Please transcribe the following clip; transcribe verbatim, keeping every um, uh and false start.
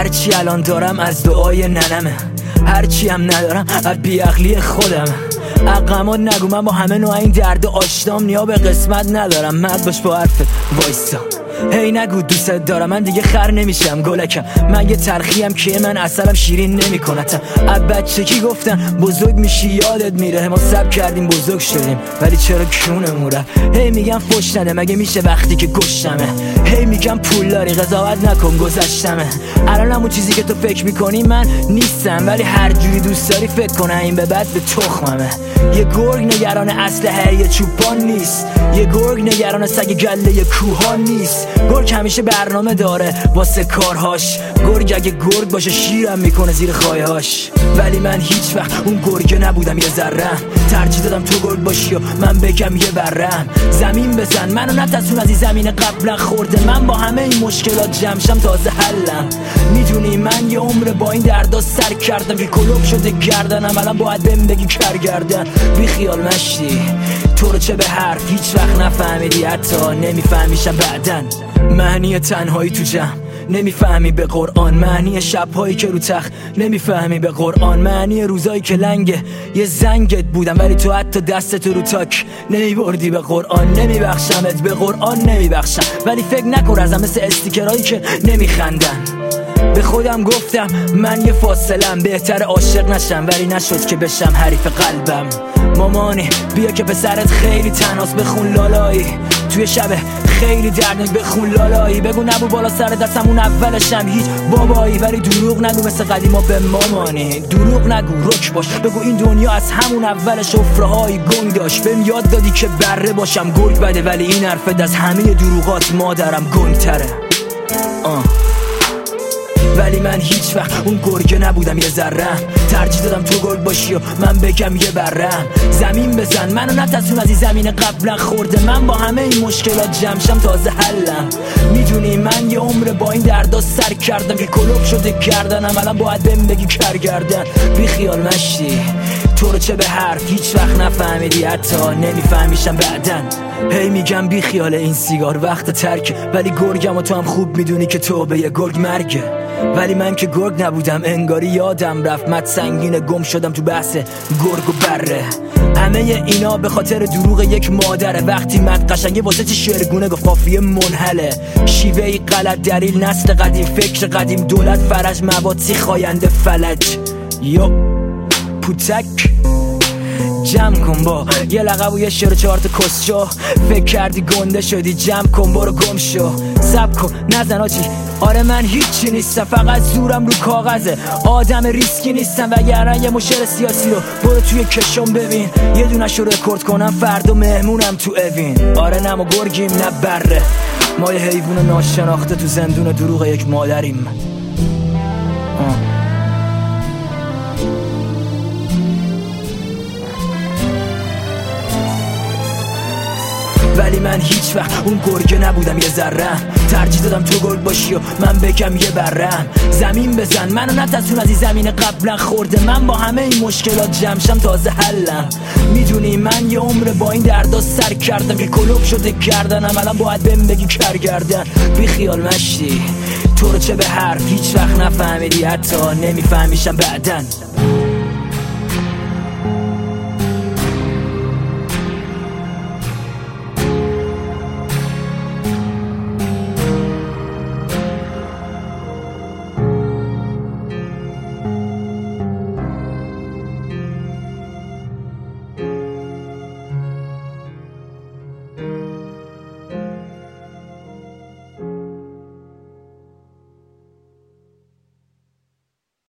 هرچی الان دارم از دعای ننمه، هرچی هم ندارم از بیعقلی خودم. عقمات نگو من با همه نوع این درد آشنام، نیا به قسمت ندارم، مرد باش با حرف وایسا. هی نگو دوست دارم، من دیگه خر نمیشم گلکم، من یه تلخیم که من اصلم شیرین نمیکنتم. از بچگی گفتن بزرگ میشی یادت میره، ما سب کردیم بزرگ شدیم ولی چرا کونمون رفت. هی میگم فش نده مگه میشه وقتی که گشتمه، هی میگم پول داری قضاوت نکن گذشتمه. الان همون چیزی که تو فکر میکنی من نیستم، ولی هر جوری دوست داری فکر کن این به بعد به تخممه. یه گرگ نگران اسلحه یه چوپان نیست، یه گرگ نگران سگ گله یه کوهان نیست. گرگ همیشه برنامه داره واسه کارهاش، گرگ اگه گرگ باشه شیرم میکنه زیر خایهاش. ولی من هیچ وقت اون گرگه نبودم یه ذره، ترجیح دادم تو گرگ باشی و من بگم یه برم. زمین بزن منو نترسون از این زمین قبلا خورده، من با همه این مشکلات جمشم تازه حلم. میدونی من یه عمر با این دردا سر کردم که کلوب شده گردنم، الان باید بهم بگی کرگردن. بی خیال مشتی تو رو چه به حرف هیچ وقت نفهمیدی، حتی نمیفهمیشم بعدن. معنی تنهایی تو جمع نمیفهمی به قرآن، معنی شبهایی که رو تخت نمیفهمی به قرآن، معنی روزایی که لنگه یه زنگت بودم ولی تو حتی دستتو رو تاک نمیبردی به قرآن. نمیبخشمت به قرآن نمیبخشم، ولی فکر نکن ازم مثل استیکرهایی که نمیخندن. به خودم گفتم من یه فاصلم، بهتر عاشق نشم ولی نشد که بشم حریف قلبم. مامانی بیا که پسرت خیلی تنهاست، بخون لالایی توی شب خیلی دردناک، بخون لالایی. بگو نبو بالا سر دستم اون اولشم هیچ بابایی، ولی دروغ نگو مثل قدیما به مامانی. دروغ نگو رک باش، بگو این دنیا از همون اولش حفره های گنگ داشت. بهم یاد دادی که بره باشم گرگ بده، ولی این حرفت از همه دروغات مادرم گنگ تره. آه ولی من هیچ وقت اون گرگه نبودم یه ذره، ترجیح دادم تو گرگ باشی و من بگم یه برم. زمین بزن منو نترسون از این زمین قبلا خورده، من با همه این مشکلات جمشم تازه حلم. میدونی من یه عمر با این دردا سر کردم که کلوب شده گردنم، الان باید بهم بگی کرگردن. بی خیال مشتی تو رو چه به حرف هیچ وقت نفهمیدی، حتی نمیفهمیشم بعدن. هی میگم بی خیال این سیگار وقت ترک، ولی گرگم و تو هم خوب میدونی که تو به یه گرگ مرگه. ولی من که گرگ نبودم انگاری یادم رفت، مت سنگین گم شدم تو بحث گرگ و بره. همه اینا به خاطر دروغ یک مادره، وقتی مت قشنگه واسه چه شرگونه گفت قافیه منحله. شیوه ای غلط دلیل نسل قدیم، فکر قدیم دولت فرج موادی خاینده فلج. یو پوتک جمع کن با یه لقب و یه شعر و چهار تا کسچو، فکر کردی گنده شدی جمع کن برو گم شو. سب کن نزن آجی، آره من هیچی نیستم فقط زورم رو کاغذه، آدم ریسکی نیستم وگرنه یه مشکل سیاسی رو برو توی کشم ببین، یه دونش رو رکورد کنم فردا مهمونم تو اوین. آره نه ما گرگیم نه بره، ما یه حیوان ناشناخته تو زندون دروغ یک مادریم. آه. ولی من هیچ وقت اون گرگه نبودم یه ذره، ترجیح دادم تو گرگ باشی و من بگم یه برم. زمین بزن منو نترسون از این زمین قبلا خورده، من با همه این مشکلات جمشم تازه حلم. میدونی من یه عمر با این دردا سر کردم که کلوب شده گردنم، الان باید بهم بگی کرگردن. بی خیال مشتی تو رو چه به حرف هیچ وقت نفهمیدی، حتی نمیفهمیشم بعدن.